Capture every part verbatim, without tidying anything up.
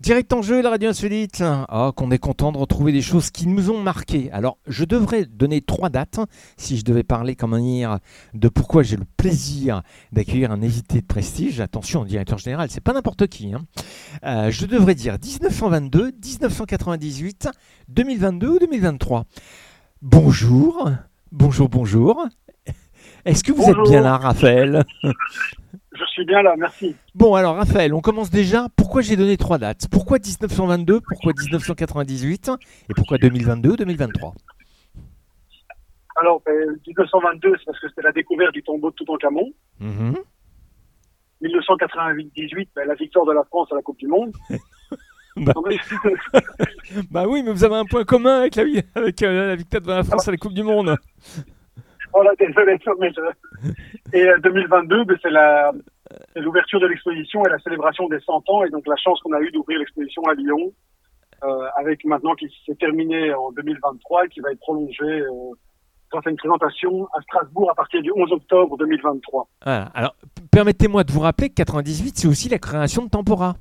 Direct en jeu, la radio insolite. Ah, qu'on est content de retrouver des choses qui nous ont marqués. Alors, je devrais donner trois dates si je devais parler, comment dire, de pourquoi j'ai le plaisir d'accueillir un invité de prestige. Attention, directeur général, c'est pas n'importe qui. Hein. Euh, je devrais dire dix-neuf cent vingt-deux, dix-neuf cent quatre-vingt-dix-huit, deux mille vingt-deux ou deux mille vingt-trois. Bonjour, bonjour, bonjour. Est-ce que vous Bonjour. êtes bien là, Raphaël ? Je suis bien là, merci. Bon, alors Raphaël, on commence déjà. Pourquoi j'ai donné trois dates ? Pourquoi dix-neuf cent vingt-deux ? Pourquoi dix-neuf cent quatre-vingt-dix-huit ? Et pourquoi deux mille vingt-deux, deux mille vingt-trois ? Alors, ben, dix-neuf cent vingt-deux, c'est parce que c'était la découverte du tombeau de Toutankhamon. Mmh. dix-neuf cent quatre-vingt-dix-huit, ben, la victoire de la France à la Coupe du Monde. bah, Non, mais- bah oui, mais vous avez un point commun avec la, avec, euh, la victoire de la France à la Coupe du Monde. voilà, désolé. non, mais je- Et euh, deux mille vingt-deux, ben, c'est la... c'est l'ouverture de l'exposition et la célébration des cent ans. Et donc, la chance qu'on a eue d'ouvrir l'exposition à Lyon, euh, avec maintenant qui s'est terminée en deux mille vingt-trois et qui va être prolongée euh, grâce à une présentation à Strasbourg à partir du onze octobre deux mille vingt-trois. Voilà. Alors, p- permettez-moi de vous rappeler que quatre-vingt-dix-huit, c'est aussi la création de Tempora.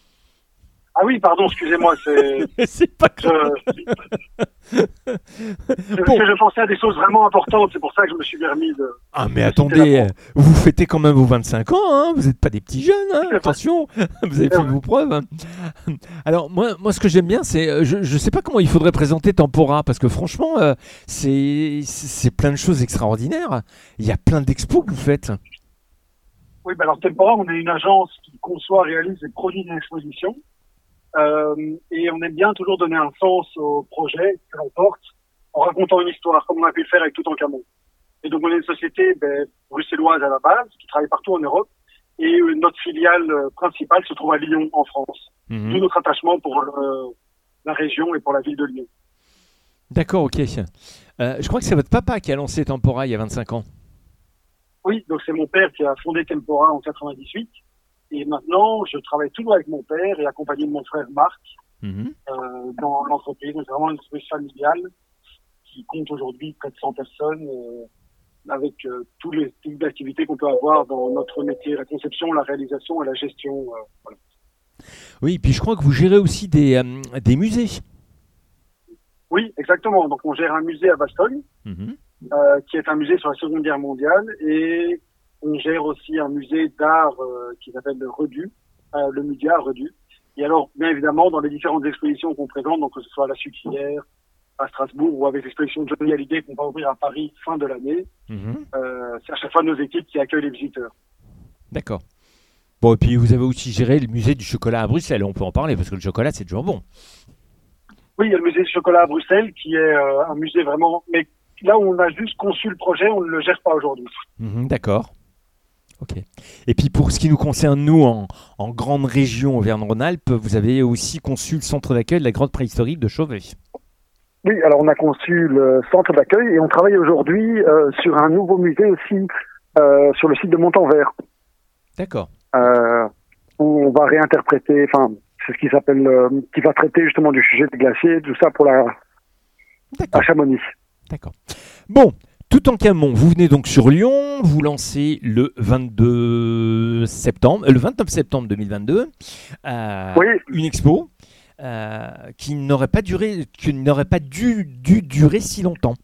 Ah oui, pardon, excusez-moi, c'est... c'est pas Je, grave. je, Bon. je pensais à des choses vraiment importantes, c'est pour ça que je me suis permis de... Ah, mais de attendez, citer la euh, vous fêtez quand même vos vingt-cinq ans, hein, vous n'êtes pas des petits jeunes, hein, attention, vous avez C'est fait vrai. vos preuves. Alors, moi, moi, ce que j'aime bien, c'est, euh, je ne sais pas comment il faudrait présenter Tempora, parce que franchement, euh, c'est, c'est c'est plein de choses extraordinaires. Il y a plein d'expos que vous faites. Oui, ben alors Tempora, on est une agence qui conçoit, réalise et produit des expositions. Euh, et on aime bien toujours donner un sens au projet que l'on porte en racontant une histoire, comme on a pu le faire avec Toutankhamon. Et donc on est une société ben, bruxelloise à la base, qui travaille partout en Europe, et euh, notre filiale euh, principale se trouve à Lyon, en France. Mhm. D'où notre attachement pour euh, la région et pour la ville de Lyon. D'accord, ok. Euh, je crois que c'est votre papa qui a lancé Tempora il y a vingt-cinq ans. Oui, donc c'est mon père qui a fondé Tempora en quatre-vingt-dix-huit. Et maintenant, je travaille toujours avec mon père et accompagné de mon frère Marc Mhm. euh, dans l'entreprise. Donc, c'est vraiment une entreprise familiale qui compte aujourd'hui près de cent personnes euh, avec euh, tous les types d'activités qu'on peut avoir dans notre métier, la conception, la réalisation et la gestion. Euh, voilà. Oui, puis je crois que vous gérez aussi des, euh, des musées. Oui, exactement. Donc, on gère un musée à Bastogne, Mhm. euh, qui est un musée sur la Seconde Guerre mondiale, et on gère aussi un musée d'art euh, qui s'appelle le Redu, euh, le musée à Redu. Et alors, bien évidemment, dans les différentes expositions qu'on présente, donc que ce soit à la Sucrière, à Strasbourg, ou avec l'exposition de Johnny Hallyday qu'on va ouvrir à Paris fin de l'année, Mhm. euh, c'est à chaque fois nos équipes qui accueillent les visiteurs. D'accord. Bon, et puis vous avez aussi géré le musée du chocolat à Bruxelles, on peut en parler, parce que le chocolat, c'est toujours bon. Oui, il y a le musée du chocolat à Bruxelles, qui est euh, un musée vraiment... Mais là où on a juste conçu le projet, on ne le gère pas aujourd'hui. Mhm, d'accord. Ok. Et puis pour ce qui nous concerne, nous, en, en grande région Auvergne-Rhône-Alpes, vous avez aussi conçu le centre d'accueil de la grotte préhistorique de Chauvet. Oui, alors on a conçu le centre d'accueil et on travaille aujourd'hui euh, sur un nouveau musée aussi euh, sur le site de Montanvert, D'accord. euh, où on va réinterpréter, enfin, c'est ce qui s'appelle, euh, qui va traiter justement du sujet des glaciers, tout ça pour la D'accord. à Chamonix. D'accord. Bon, Toutankhamon, vous venez donc sur Lyon, vous lancez le vingt-deux septembre, euh, le vingt-neuf septembre deux mille vingt-deux, euh, Oui. une expo euh, qui n'aurait pas duré, qui n'aurait pas dû, dû durer si longtemps.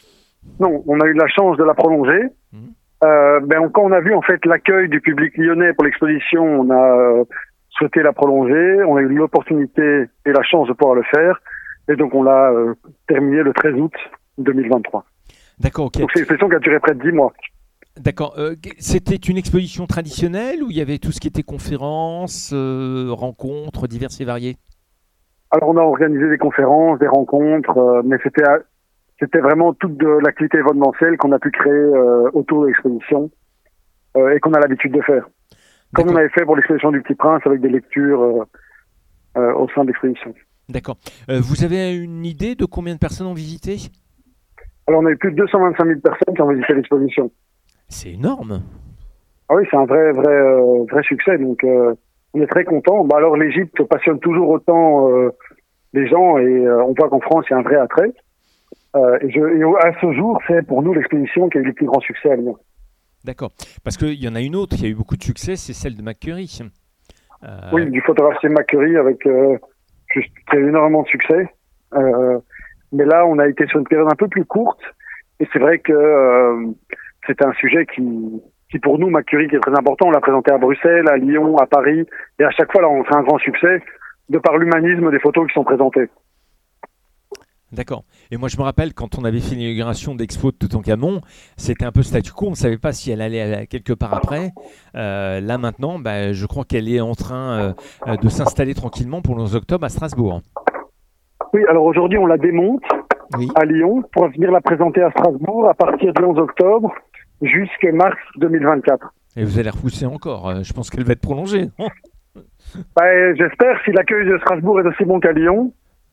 Non, on a eu la chance de la prolonger. Mhm. Euh, ben, quand on a vu en fait l'accueil du public lyonnais pour l'exposition, on a euh, souhaité la prolonger. On a eu l'opportunité et la chance de pouvoir le faire. Et donc on l'a euh, terminé le treize août deux mille vingt-trois. D'accord, ok. Donc c'est une exposition qui a duré près de dix mois. D'accord. Euh, c'était une exposition traditionnelle où il y avait tout ce qui était conférences, euh, rencontres diverses et variées. Alors on a organisé des conférences, des rencontres, euh, mais c'était à- c'était vraiment toute de l'activité événementielle qu'on a pu créer euh, autour de l'exposition euh, et qu'on a l'habitude de faire. Comme on D'accord. avait fait pour l'exposition du Petit Prince avec des lectures euh, euh, au sein de l'exposition. D'accord. Euh, vous avez une idée de combien de personnes ont visité ? Alors on a eu plus de deux cent vingt-cinq mille personnes qui ont visité l'exposition. C'est énorme. Ah oui, c'est un vrai vrai euh, vrai succès, donc euh, on est très content. Bah alors l'Égypte passionne toujours autant euh, les gens et euh, on voit qu'en France il y a un vrai attrait. Euh, et, je, et au- à ce jour, c'est pour nous l'exposition qui a eu le plus grand succès à Lyon. D'accord. Parce qu'il y en a une autre qui a eu beaucoup de succès, c'est celle de McCurry. Euh, Oui, du photographe Macurie avec euh, juste, qui a eu énormément de succès. Euh, mais là, on a été sur une période un peu plus courte. Et c'est vrai que euh, c'était un sujet qui, qui pour nous, Macurie, qui est très important. On l'a présenté à Bruxelles, à Lyon, à Paris. Et à chaque fois, là, on fait un grand succès de par l'humanisme des photos qui sont présentées. D'accord. Et moi, je me rappelle quand on avait fait l'inauguration d'Expo de Toutankhamon, c'était un peu statu quo. On ne savait pas si elle allait aller quelque part après. Euh, là, maintenant, bah, je crois qu'elle est en train euh, de s'installer tranquillement pour le onze octobre à Strasbourg. Oui, alors aujourd'hui, on la démonte Oui. à Lyon pour venir la présenter à Strasbourg à partir du onze octobre jusqu'à mars deux mille vingt-quatre. Et vous allez repousser encore. Euh, je pense qu'elle va être prolongée. Bah, j'espère, si l'accueil de Strasbourg est aussi bon qu'à Lyon,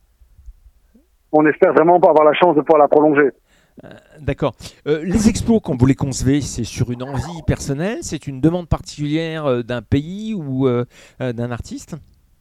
on espère vraiment pas avoir la chance de pouvoir la prolonger. Euh, D'accord. Euh, les expos, quand vous les concevez, c'est sur une envie personnelle, c'est une demande particulière euh, d'un pays ou euh, euh, d'un artiste?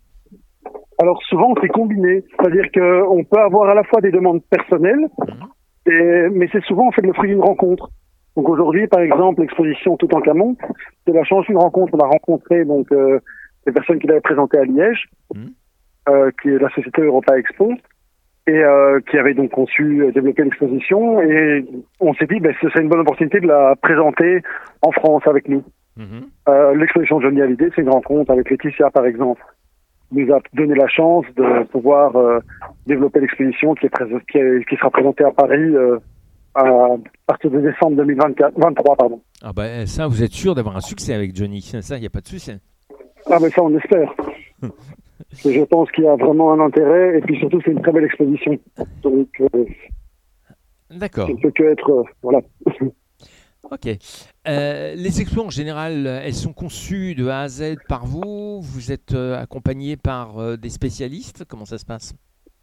Alors souvent, c'est combiné. C'est-à-dire qu'on peut avoir à la fois des demandes personnelles, Mmh. et, mais c'est souvent en fait le fruit d'une rencontre. Donc aujourd'hui, par exemple, l'exposition Toutankhamon, c'est la chance d'une rencontre. On a rencontré donc euh, des personnes qui l'avaient présentée à Liège, Mmh. euh, qui est la société Europa Expo, et euh, qui avait donc conçu euh, développer l'exposition. Et on s'est dit, ben, ce serait une bonne opportunité de la présenter en France avec nous. Mmh. Euh, l'exposition de Johnny Hallyday, c'est une rencontre avec Laetitia, par exemple. Il nous a donné la chance de pouvoir euh, développer l'exposition qui, est pré- qui, est- qui sera présentée à Paris euh, à partir de décembre deux mille vingt-quatre, vingt-trois. Pardon. Ah bah, ça, vous êtes sûr d'avoir un succès avec Johnny. Ça, il n'y a pas de souci. Ah mais ça, on espère. Et je pense qu'il y a vraiment un intérêt, et puis surtout, c'est une très belle exposition. Donc, euh, D'accord. ça ne peut que être... euh, voilà. Ok. Euh, les expos en général, elles sont conçues de A à Z par vous. Vous êtes euh, accompagné par euh, des spécialistes. Comment ça se passe?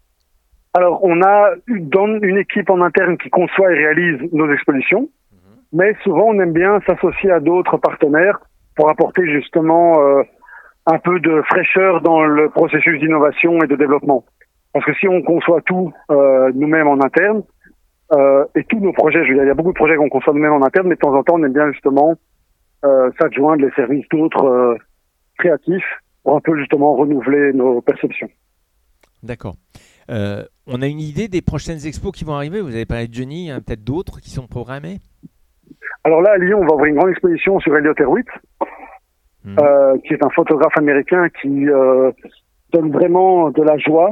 Alors, on a une, dans une équipe en interne qui conçoit et réalise nos expositions, mais souvent, on aime bien s'associer à d'autres partenaires pour apporter justement euh, un peu de fraîcheur dans le processus d'innovation et de développement. Parce que si on conçoit tout euh, nous-mêmes en interne, euh, et tous nos projets, je veux dire, il y a beaucoup de projets qu'on conçoit nous-mêmes en interne, mais de temps en temps, on aime bien justement euh, s'adjoindre les services d'autres euh, créatifs pour un peu justement renouveler nos perceptions. D'accord. Euh, on a une idée des prochaines expos qui vont arriver. Vous avez parlé de Johnny, il y en a peut-être d'autres qui sont programmées. Alors là, à Lyon, on va ouvrir une grande exposition sur Elliot Erwitt, Mmh. euh, qui est un photographe américain qui euh, donne vraiment de la joie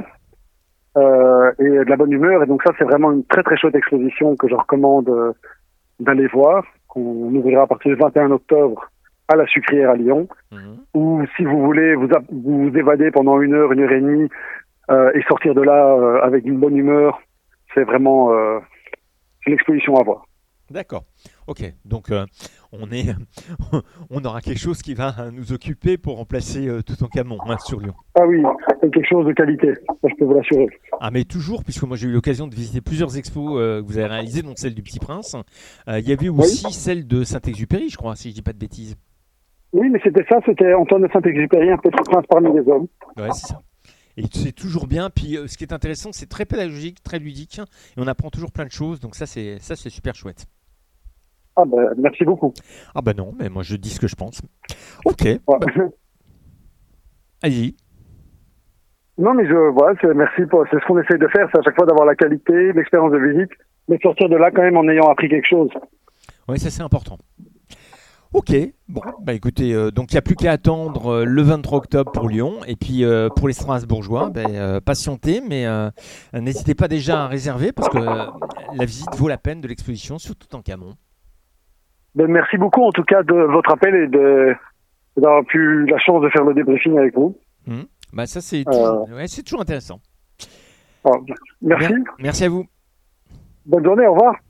euh, et de la bonne humeur. Et donc ça, c'est vraiment une très très chouette exposition que je recommande euh, d'aller voir, qu'on ouvrira à partir du vingt et un octobre à la Sucrière à Lyon. Mmh. Ou si vous voulez vous, a- vous évader pendant une heure, une heure et demie euh, et sortir de là euh, avec une bonne humeur, c'est vraiment euh, c'est l'exposition à voir. D'accord. Ok. Donc euh, on est, on aura quelque chose qui va nous occuper pour remplacer euh, Toutankhamon hein, sur Lyon. Ah oui, c'est quelque chose de qualité, ça je peux vous l'assurer. Ah mais toujours, puisque moi j'ai eu l'occasion de visiter plusieurs expos euh, que vous avez réalisées, dont celle du Petit Prince. Euh, Il y avait aussi celle de Saint-Exupéry, je crois, si je dis pas de bêtises. Oui, mais c'était ça, c'était Antoine de Saint-Exupéry, un petit prince parmi les hommes. Ouais, c'est ça. Et c'est toujours bien. Puis euh, ce qui est intéressant, c'est très pédagogique, très ludique, et on apprend toujours plein de choses. Donc ça, c'est ça, c'est super chouette. Ah ben, merci beaucoup. Ah bah non, mais moi je dis ce que je pense. Ok. Ouais. Bah, allez-y. Non, mais je, voilà, c'est, merci pour, c'est ce qu'on essaie de faire, c'est à chaque fois d'avoir la qualité, l'expérience de visite, mais de sortir de là quand même en ayant appris quelque chose. Oui, ça c'est important. Ok, bon, bah écoutez, euh, donc il n'y a plus qu'à attendre euh, le vingt-trois octobre pour Lyon, et puis euh, pour les Strasbourgeois, bah, euh, patientez, mais euh, n'hésitez pas déjà à réserver, parce que euh, la visite vaut la peine de l'exposition sur Toutankhamon. Ben, merci beaucoup en tout cas de votre appel et de, d'avoir pu la chance de faire le débriefing avec vous. Mmh. Bah ça c'est Euh. toujours, ouais, c'est toujours intéressant. Voilà. Merci, Mer- Merci à vous. bonne journée, au revoir.